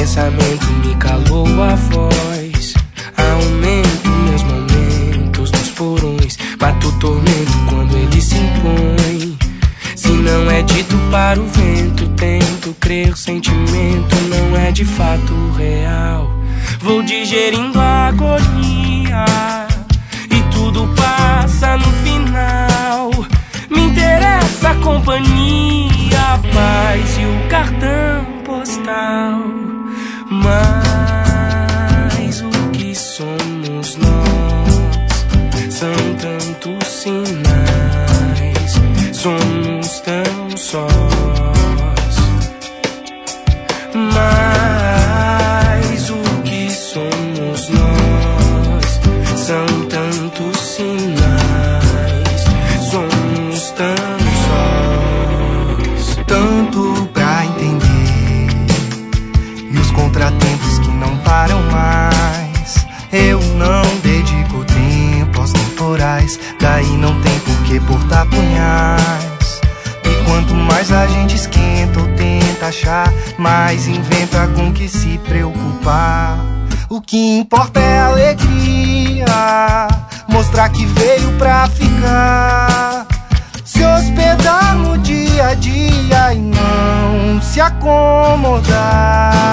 pensamento me calou a voz. Aumento meus momentos nos porões, mato o tormento quando ele se impõe. Se não é dito para o vento, tento crer, o sentimento não é de fato real. Vou digerindo a agonia e tudo passa no final. Me interessa a companhia, a paz e o cartão postal. Mas o que somos nós? São tantos sinais, somos tão sós. Mas o que somos nós? São tantos sinais, somos tão sós. Tanto pra entender e os contratempos que não param mais. Eu não dedico tempo aos temporais, daí não tem por que portar punhais. E quanto mais a gente esquenta ou tenta achar, mais inventa com que se preocupar. O que importa é a alegria, mostrar que veio pra ficar. Se hospedar no dia a dia e não se acomodar.